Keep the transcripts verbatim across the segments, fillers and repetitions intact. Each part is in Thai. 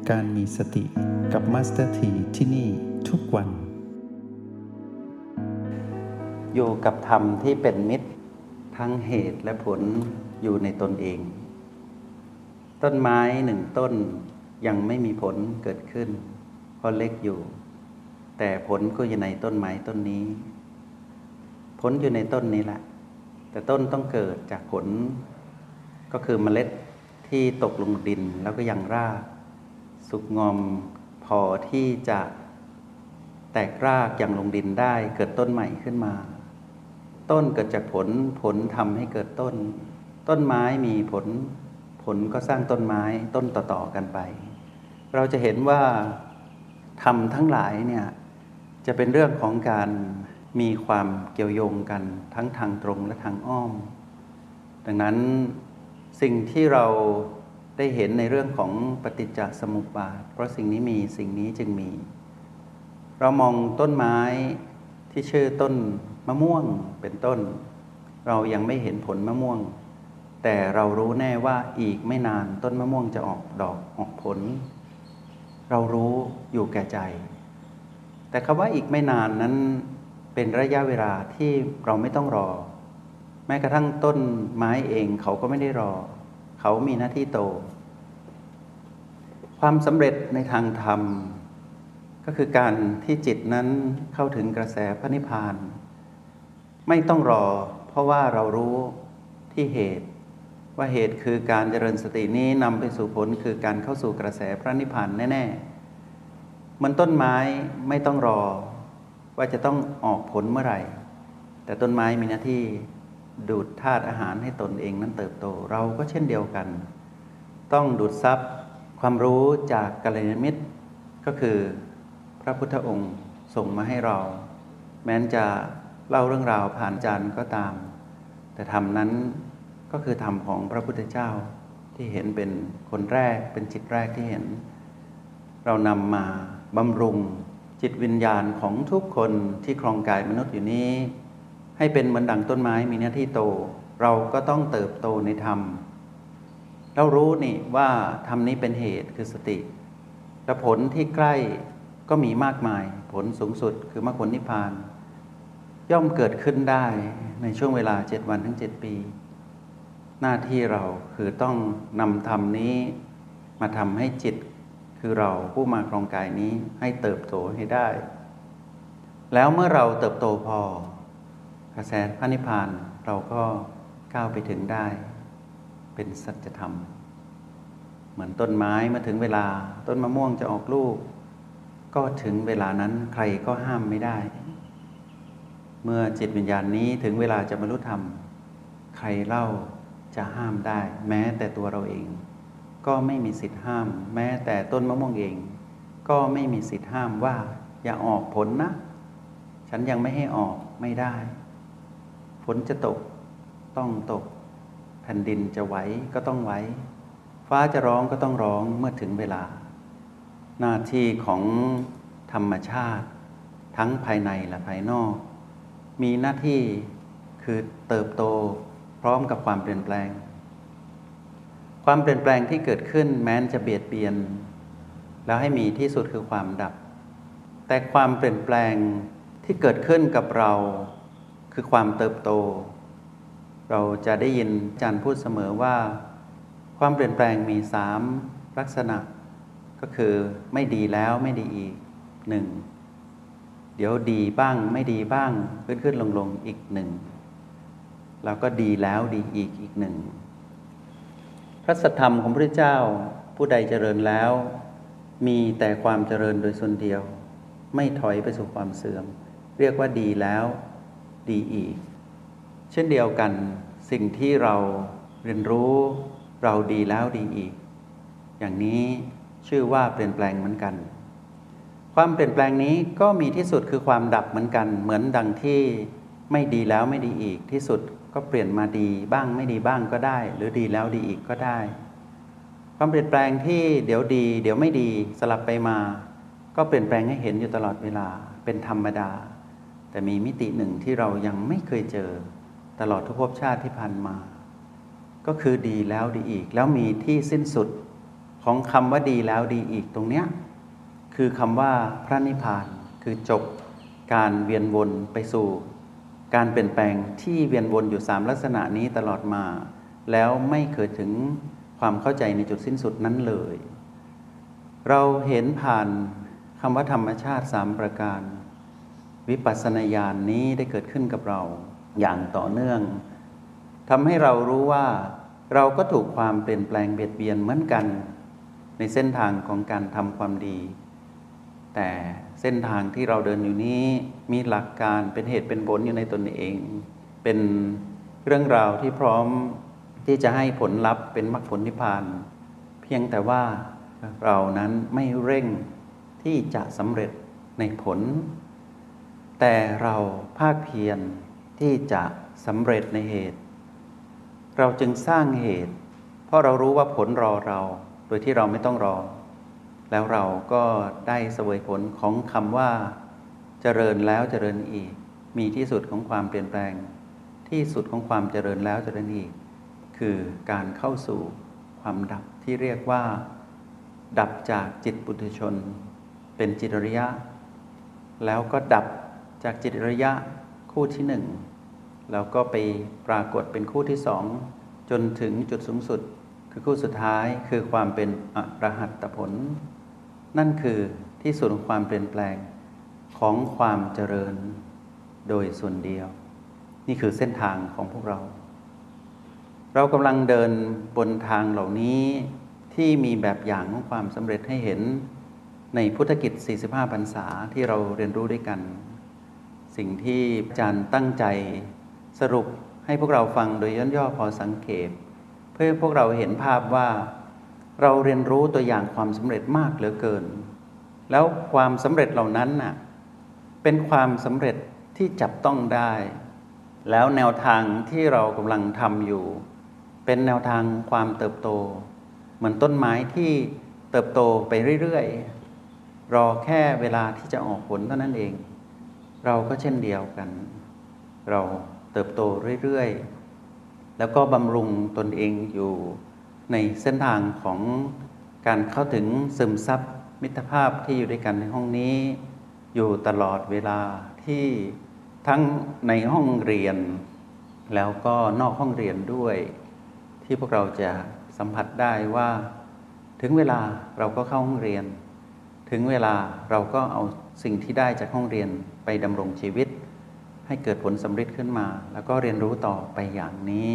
การมีสติกับมาสเตอร์ทีที่นี่ทุกวันอยู่กับธรรมที่เป็นมิตรทั้งเหตุและผลอยู่ในตนเองต้นไม้หนึ่งต้นยังไม่มีผลเกิดขึ้นเพราะเล็กอยู่แต่ผลก็อยู่ในต้นไม้ต้นนี้ผลอยู่ในต้นนี้แหละแต่ต้นต้องเกิดจากผลก็คือเมล็ดที่ตกลงดินแล้วก็ยังรากสุกงอมพอที่จะแตกรากยังลงดินได้เกิดต้นใหม่ขึ้นมาต้นเกิดจากผลผลทำให้เกิดต้นต้นไม้มีผลผลก็สร้างต้นไม้ต้นต่อๆกันไปเราจะเห็นว่าธรรมทั้งหลายเนี่ยจะเป็นเรื่องของการมีความเกี่ยวโยงกันทั้งทางตรงและทางอ้อมดังนั้นสิ่งที่เราได้เห็นในเรื่องของปฏิจจสมุปบาทเพราะสิ่งนี้มีสิ่งนี้จึงมีเรามองต้นไม้ที่ชื่อต้นมะม่วงเป็นต้นเรายังไม่เห็นผลมะม่วงแต่เรารู้แน่ว่าอีกไม่นานต้นมะม่วงจะออกดอกออกผลเรารู้อยู่แก่ใจแต่คำว่าอีกไม่นานนั้นเป็นระยะเวลาที่เราไม่ต้องรอแม้กระทั่งต้นไม้เองเขาก็ไม่ได้รอเขามีหน้าที่โตความสำเร็จในทางธรรมก็คือการที่จิตนั้นเข้าถึงกระแสพระนิพพานไม่ต้องรอเพราะว่าเรารู้ที่เหตุว่าเหตุคือการเจริญสตินี้นำไปสู่ผลคือการเข้าสู่กระแสพระนิพพานแน่ๆเหมือนต้นไม้ไม่ต้องรอว่าจะต้องออกผลเมื่อไหร่แต่ต้นไม้มีหน้าที่ดูดธาตุอาหารให้ตนเองนั้นเติบโตเราก็เช่นเดียวกันต้องดูดซับความรู้จากกัลยาณมิตรก็คือพระพุทธองค์ส่งมาให้เราแม้นจะเล่าเรื่องราวผ่านจารย์ก็ตามแต่ธรรมนั้นก็คือธรรมของพระพุทธเจ้าที่เห็นเป็นคนแรกเป็นจิตแรกที่เห็นเรานำมาบำรุงจิตวิญญาณของทุกคนที่ครองกายมนุษย์อยู่นี้ให้เป็นเหมือนดั่งต้นไม้มีหน้าที่โตเราก็ต้องเติบโตในธรรมเรารู้นี่ว่าธรรมนี้เป็นเหตุคือสติและผลที่ใกล้ก็มีมากมายผลสูงสุดคือมรรคผลนิพพานย่อมเกิดขึ้นได้ในช่วงเวลาเจ็ดวันถึงเจ็ดปีหน้าที่เราคือต้องนำธรรมนี้มาทำให้จิตคือเราผู้มาครองกายนี้ให้เติบโตให้ได้แล้วเมื่อเราเติบโตพอกระแสพระนิพพานเราก็ก้าวไปถึงได้เป็นสัจธรรมเหมือนต้นไม้เมื่อถึงเวลาต้นมะม่วงจะออกลูกก็ถึงเวลานั้นใครก็ห้ามไม่ได้เมื่อจิตวิญญาณนี้ถึงเวลาจะบรรลุธรรมใครเล่าจะห้ามได้แม้แต่ตัวเราเองก็ไม่มีสิทธิ์ห้ามแม้แต่ต้นมะม่วงเองก็ไม่มีสิทธิ์ห้ามว่าอย่าออกผลนะฉันยังไม่ให้ออกไม่ได้ฝนจะตกต้องตกแผ่นดินจะไหวก็ต้องไหวฟ้าจะร้องก็ต้องร้องเมื่อถึงเวลาหน้าที่ของธรรมชาติทั้งภายในและภายนอกมีหน้าที่คือเติบโตพร้อมกับความเปลี่ยนแปลงความเปลี่ยนแปลงที่เกิดขึ้นแม้นจะเบียดเบียนแล้วให้มีที่สุดคือความดับแต่ความเปลี่ยนแปลงที่เกิดขึ้นกับเราคือความเติบโตเราจะได้ยินอาจารย์พูดเสมอว่าความเปลี่ยนแปลงมีสามลักษณะก็คือไม่ดีแล้วไม่ดีอีกหนึ่งเดี๋ยวดีบ้างไม่ดีบ้างขึ้นขึ้นลงลงอีกหนึ่งแล้วก็ดีแล้วดีอีกอีกหนึ่งพระสัทธรรมของพระเจ้าผู้ใดเจริญแล้วมีแต่ความเจริญโดยส่วนเดียวไม่ถอยไปสู่ความเสื่อมเรียกว่าดีแล้วดีอีกเช่นเดียวกันสิ่งที่เราเรียนรู้เราดีแล้วดีอีกอย่างนี้ชื่อว่าเปลี่ยนแปลงเหมือนกันความเปลี่ยนแปลงนี้ก็มีที่สุดคือความดับเหมือนกันเหมือนดังที่ไม่ดีแล้วไม่ดีอีกที่สุดก็เปลี่ยนมาดีบ้างไม่ดีบ้างก็ได้หรือดีแล้วดีอีกก็ได้ความเปลี่ยนแปลงที่เดี๋ยวดีเดี๋ยวไม่ดีสลับไปมาก็เปลี่ยนแปลงให้เห็นอยู่ตลอดเวลาเป็นธรรมดาแต่มีมิติหนึ่งที่เรายังไม่เคยเจอตลอดทุกภพชาติที่ผ่านมาก็คือดีแล้วดีอีกแล้วมีที่สิ้นสุดของคำว่าดีแล้วดีอีกตรงเนี้ยคือคำว่าพระนิพพานคือจบการเวียนวนไปสู่การเปลี่ยนแปลงที่เวียนวนอยู่สามลักษณะนี้ตลอดมาแล้วไม่เคยถึงความเข้าใจในจุดสิ้นสุดนั้นเลยเราเห็นผ่านคำว่าธรรมชาติสามประการวิปัสสนาญาณนี้ได้เกิดขึ้นกับเราอย่างต่อเนื่องทำให้เรารู้ว่าเราก็ถูกความเปลี่ยนแปลงเบียดเบียนเหมือนกันในเส้นทางของการทำความดีแต่เส้นทางที่เราเดินอยู่นี้มีหลักการเป็นเหตุเป็นผลอยู่ในตนเองเป็นเรื่องราวที่พร้อมที่จะให้ผลลัพธ์เป็นมรรคผลนิพพานเพียงแต่ว่าเรานั้นไม่เร่งที่จะสำเร็จในผลแต่เราภาคเพียรที่จะสำเร็จในเหตุเราจึงสร้างเหตุเพราะเรารู้ว่าผลรอเราโดยที่เราไม่ต้องรอแล้วเราก็ได้เสวยผลของคำว่าเจริญแล้วเจริญอีกมีที่สุดของความเปลี่ยนแปลงที่สุดของความเจริญแล้วเจริญอีกคือการเข้าสู่ความดับที่เรียกว่าดับจากจิตปุถุชนเป็นจิตอริยะแล้วก็ดับจากจิตอริยะคู่ที่หนึ่งแล้วก็ไปปรากฏเป็นคู่ที่สองจนถึงจุดสูงสุดคือคู่สุดท้ายคือความเป็นอรหัตผลนั่นคือที่สุดของความเปลี่ยนแปลงของความเจริญโดยส่วนเดียวนี่คือเส้นทางของพวกเราเรากำลังเดินบนทางเหล่านี้ที่มีแบบอย่างของความสำเร็จให้เห็นในพุทธกิจสี่สิบห้าพรรษาที่เราเรียนรู้ด้วยกันสิ่งที่อาจารย์ตั้งใจสรุปให้พวกเราฟังโดยย่นย่อพอสังเขปเพื่อพวกเราเห็นภาพว่าเราเรียนรู้ตัวอย่างความสำเร็จมากเหลือเกินแล้วความสำเร็จเหล่านั้นน่ะเป็นความสำเร็จที่จับต้องได้แล้วแนวทางที่เรากำลังทำอยู่เป็นแนวทางความเติบโตเหมือนต้นไม้ที่เติบโตไปเรื่อยๆรอแค่เวลาที่จะออกผลเท่านั้นเองเราก็เช่นเดียวกันเราเติบโตเรื่อยๆแล้วก็บำรุงตนเองอยู่ในเส้นทางของการเข้าถึงซึมซับมิตรภาพที่อยู่ด้วยกันในห้องนี้อยู่ตลอดเวลาที่ทั้งในห้องเรียนแล้วก็นอกห้องเรียนด้วยที่พวกเราจะสัมผัสได้ว่าถึงเวลาเราก็เข้าห้องเรียนถึงเวลาเราก็เอาสิ่งที่ได้จากห้องเรียนไปดำรงชีวิตให้เกิดผลสำเร็จขึ้นมาแล้วก็เรียนรู้ต่อไปอย่างนี้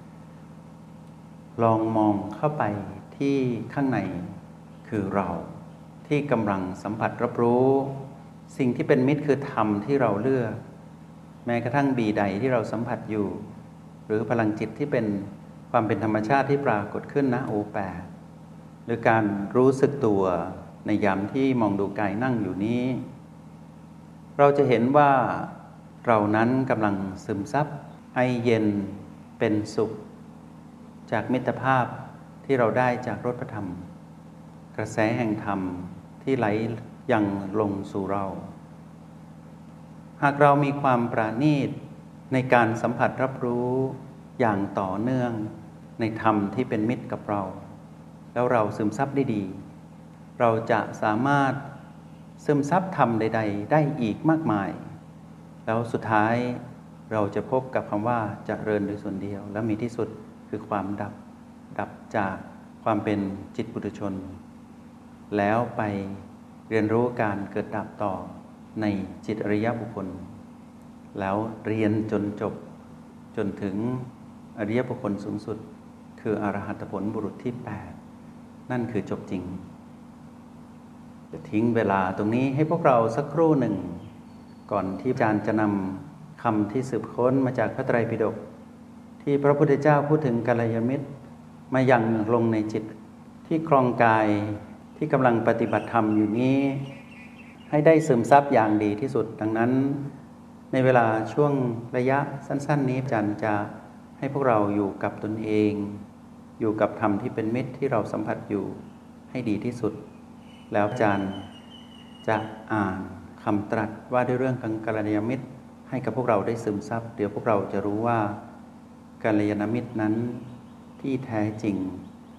ลองมองเข้าไปที่ข้างในคือเราที่กำลังสัมผัสรับรู้สิ่งที่เป็นมิตรคือธรรมที่เราเลือกแม้กระทั่งบีใดที่เราสัมผัสอยู่หรือพลังจิตที่เป็นความเป็นธรรมชาติที่ปรากฏขึ้นนะโอแปดหรือการรู้สึกตัวในยามที่มองดูกายนั่งอยู่นี้เราจะเห็นว่าเรานั้นกำลังซึมซับไอเย็นเป็นสุขจากมิตรภาพที่เราได้จากรสพระธรรมกระแสแห่งธรรมที่ไหลยังลงสู่เราหากเรามีความปราณีตในการสัมผัสรับรู้อย่างต่อเนื่องในธรรมที่เป็นมิตรกับเราแล้วเราซึมซับได้ดีเราจะสามารถซึมซับธรรมใดๆได้อีกมากมายแล้วสุดท้ายเราจะพบกับคำว่าเจริญโดยส่วนเดียวและมีที่สุดคือความดับดับจากความเป็นจิตปุถุชนแล้วไปเรียนรู้การเกิดดับต่อในจิตอริยบุคคลแล้วเรียนจนจบจนถึงอริยบุคคลสูงสุดคืออรหัตผลบุรุษที่แปดนั่นคือจบจริงจะทิ้งเวลาตรงนี้ให้พวกเราสักครู่หนึ่งก่อนที่อาจารย์จะนำคำที่สืบค้นมาจากพระไตรปิฎกที่พระพุทธเจ้าพูดถึงกัลยาณมิตรมายังลงในจิตที่ครองกายที่กำลังปฏิบัติธรรมอยู่นี้ให้ได้ซึมซับอย่างดีที่สุดดังนั้นในเวลาช่วงระยะสั้นๆนี้อาจารย์จะให้พวกเราอยู่กับตนเองอยู่กับธรรมที่เป็นมิตรที่เราสัมผัสอยู่ให้ดีที่สุดแล้วอาจารย์จะอ่านคำตรัสว่าด้วยเรื่องของกัลยาณมิตรให้กับพวกเราได้ซึมซับเดี๋ยวพวกเราจะรู้ว่ากัลยาณมิตรนั้นที่แท้จริง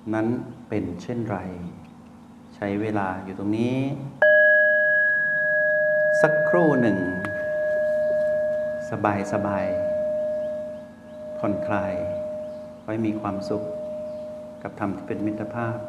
นั้นเป็นเช่นไรใช้เวลาอยู่ตรงนี้สักครู่หนึ่งสบายสบายผ่อนคลายไว้มีความสุขกับธรรมที่เป็นมิตรภาพ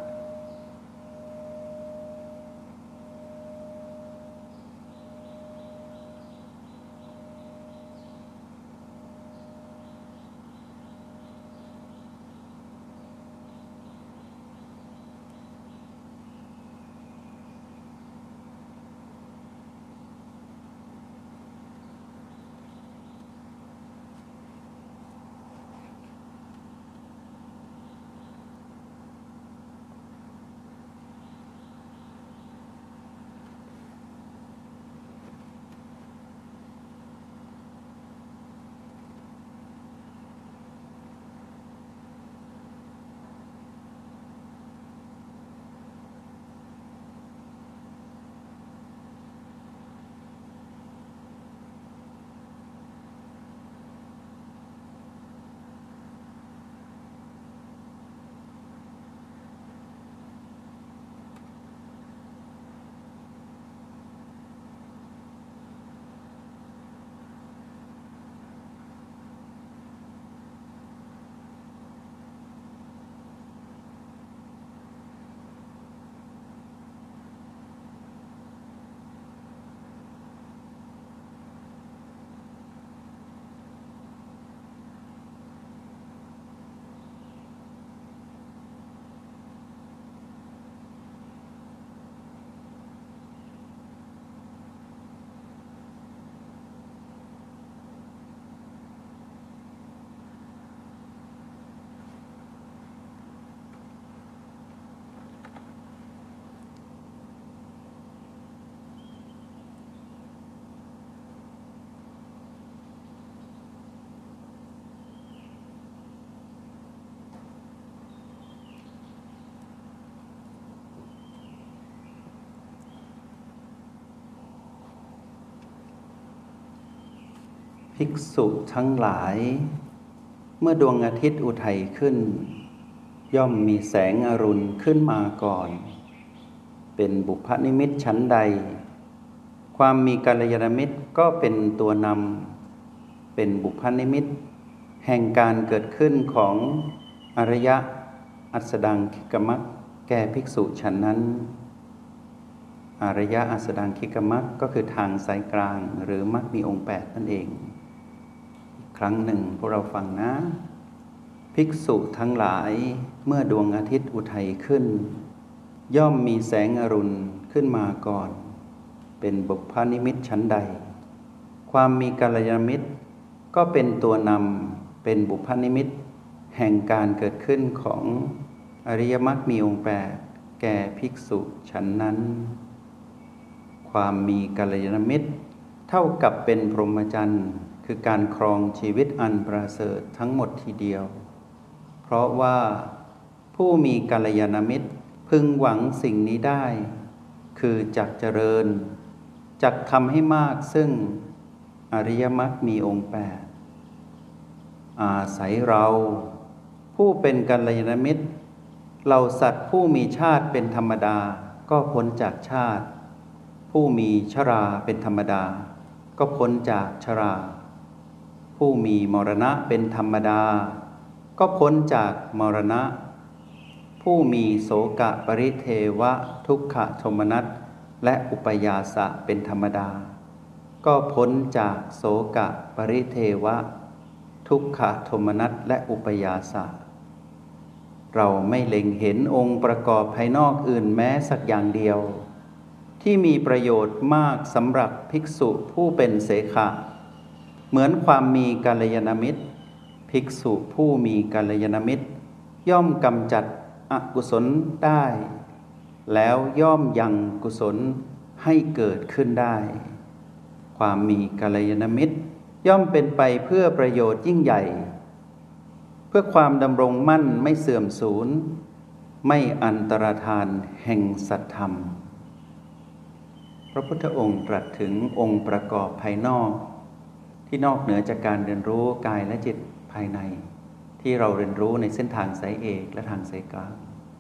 ภิกษุทั้งหลายเมื่อดวงอาทิตย์อุทัยขึ้นย่อมมีแสงอรุณขึ้นมาก่อนเป็นบุพนิมิตชั้นใดความมีกัลยาณมิตรก็เป็นตัวนำเป็นบุพนิมิตแห่งการเกิดขึ้นของอริยอัสดังคิกมัคแก่ภิกษุฉันนั้นอริยอัสดังคิกมัคก็คือทางสายกลางหรือมัคมีองค์แปดนั่นเองครั้งหนึ่งพวกเราฟังนะภิกษุทั้งหลายเมื่อดวงอาทิตย์อุทัยขึ้นย่อมมีแสงอรุณขึ้นมาก่อนเป็นบุพนิมิตชั้นใดความมีกัลยาณมิตรก็เป็นตัวนำเป็นบุพนิมิตแห่งการเกิดขึ้นของอริยมรรคมีองค์แปดแก่ภิกษุฉันนั้นความมีกัลยาณมิตรเท่ากับเป็นพรหมจรรย์คือการครองชีวิตอันประเสริฐทั้งหมดทีเดียวเพราะว่าผู้มีกัลยาณมิตรพึงหวังสิ่งนี้ได้คือจักเจริญจักทำให้มากซึ่งอริยมรรคมีองค์แปดอาศัยเราผู้เป็นกัลยาณมิตรเหล่าสัตว์ผู้มีชาติเป็นธรรมดาก็พ้นจากชาติผู้มีชราเป็นธรรมดาก็พ้นจากชราผู้มีมรณะเป็นธรรมดาก็พ้นจากมรณะผู้มีโสกะปริเทวะทุกขโทมนัสและอุปยาสะเป็นธรรมดาก็พ้นจากโสกะปริเทวะทุกขโทมนัสและอุปยาสะเราไม่เล็งเห็นองค์ประกอบภายนอกอื่นแม้สักอย่างเดียวที่มีประโยชน์มากสำหรับภิกษุผู้เป็นเสขะเหมือนความมีกัลยาณมิตรภิกษุผู้มีกัลยาณมิตรย่อมกำจัดอกุศลได้แล้วย่อมยังกุศลให้เกิดขึ้นได้ความมีกัลยาณมิตรย่อมเป็นไปเพื่อประโยชน์ยิ่งใหญ่เพื่อความดำรงมั่นไม่เสื่อมสูญไม่อันตรธานแห่งสัตธรรมพระพุทธองค์ตรัสถึงองค์ประกอบภายนอกที่นอกเหนือจากการเรียนรู้กายและจิตภายในที่เราเรียนรู้ในเส้นทางสายเอกและทางสายกลาง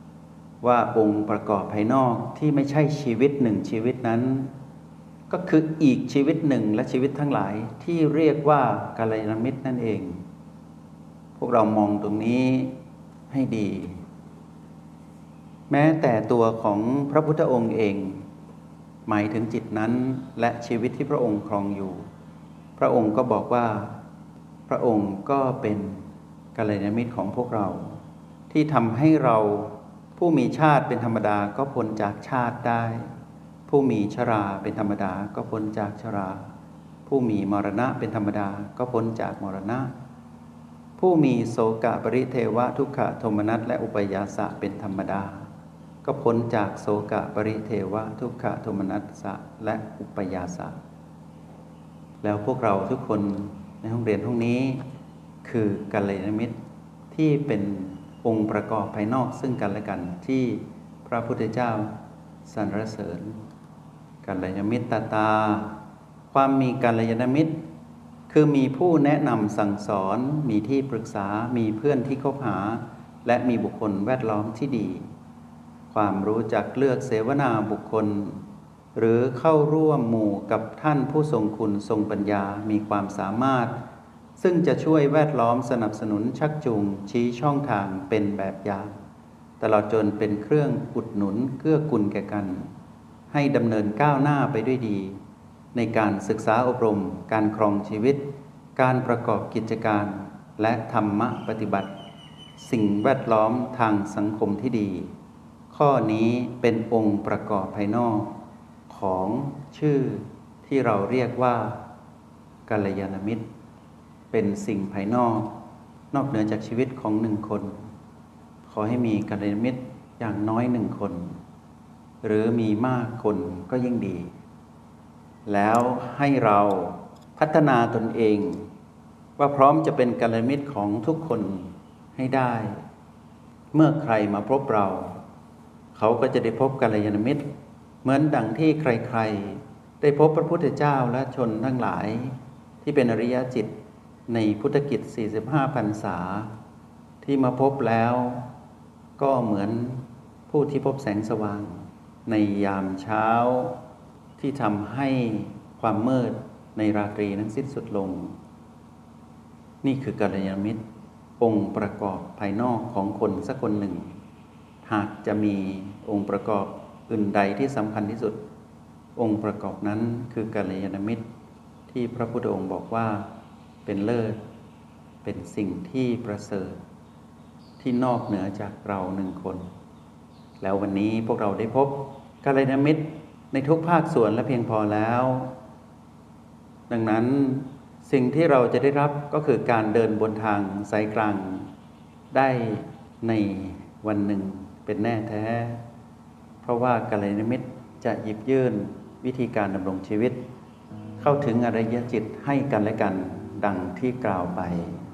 ว่าองค์ประกอบภายนอกที่ไม่ใช่ชีวิตหนึ่งชีวิตนั้นก็คืออีกชีวิตหนึ่งและชีวิตทั้งหลายที่เรียกว่ากัลยาณมิตรนั่นเองพวกเรามองตรงนี้ให้ดีแม้แต่ตัวของพระพุทธองค์เองหมายถึงจิตนั้นและชีวิตที่พระองค์ครองอยู่พระองค์ก็บอกว่าพระองค์ก็เป็นกัลยาณมิตรของพวกเราที่ทำให้เราผู้มีชาติเป็นธรรมดาก็พ้นจากชาติได้ผู้มีชราเป็นธรรมดาก็พ้นจากชราผู้มีมรณะเป็นธรรมดาก็พ้นจากมรณะผู้มีโสกะปริเทวะทุกขโทมนัสและอุปยาสะเป็นธรรมดาก็พ้นจากโสกะปริเทวะทุกขโทมนัสและอุปยาสะแล้วพวกเราทุกคนในห้องเรียนห้องนี้คือกัลยาณมิตรที่เป็นองค์ประกอบภายนอกซึ่งกันและกันที่พระพุทธเจ้าสรรเสริญกัลยาณมิตรตาความมีกัลยาณมิตรคือมีผู้แนะนำสั่งสอนมีที่ปรึกษามีเพื่อนที่คบหาและมีบุคคลแวดล้อมที่ดีความรู้จักเลือกเสวนาบุคคลหรือเข้าร่วมหมู่กับท่านผู้ทรงคุณทรงปัญญามีความสามารถซึ่งจะช่วยแวดล้อมสนับสนุนชักจูงชี้ช่องทางเป็นแบบอย่างตลอดจนเป็นเครื่องอุดหนุนเกื้อกูลแก่กันให้ดำเนินก้าวหน้าไปด้วยดีในการศึกษาอบรมการครองชีวิตการประกอบกิจการและธรรมะปฏิบัติสิ่งแวดล้อมทางสังคมที่ดีข้อนี้เป็นองค์ประกอบภายนอกของชื่อที่เราเรียกว่ากัลยาณมิตรเป็นสิ่งภายนอกนอกเหนือจากชีวิตของหนึ่งคนขอให้มีกัลยาณมิตรอย่างน้อยหนึ่งคนหรือมีมากคนก็ยิ่งดีแล้วให้เราพัฒนาตนเองว่าพร้อมจะเป็นกัลยาณมิตรของทุกคนให้ได้เมื่อใครมาพบเราเขาก็จะได้พบกัลยาณมิตรเหมือนดังที่ใครๆได้พบพระพุทธเจ้าและชนทั้งหลายที่เป็นอริยจิตในพุทธกิจสี่สิบห้าพรรษาที่มาพบแล้วก็เหมือนผู้ที่พบแสงสว่างในยามเช้าที่ทำให้ความมืดในราตรีนั้นสิ้นสุดลงนี่คือกัลยาณมิตรองค์ประกอบภายนอกของคนสักคนหนึ่งหากจะมีองค์ประกอบอื่นใดที่สำคัญที่สุดองค์ประกอบนั้นคือกัลยาณมิตรที่พระพุทธองค์บอกว่าเป็นเลิศเป็นสิ่งที่ประเสริฐที่นอกเหนือจากเราหนึ่งคนแล้ววันนี้พวกเราได้พบกัลยาณมิตรในทุกภาคส่วนและเพียงพอแล้วดังนั้นสิ่งที่เราจะได้รับก็คือการเดินบนทางสายกลางได้ในวันหนึ่งเป็นแน่แท้เพราะว่ากัลยาณมิตรจะหยิบยื่นวิธีการดำรงชีวิตเข้าถึงอริยจิตให้กันและกันดังที่กล่าวไป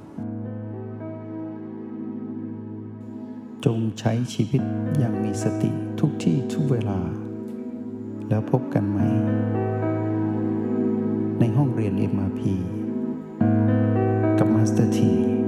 จงใช้ชีวิตอย่างมีสติทุกที่ทุกเวลาแล้วพบกันไหมในห้องเรียน เอ็ม อาร์ พี กับมาสเตอร์ที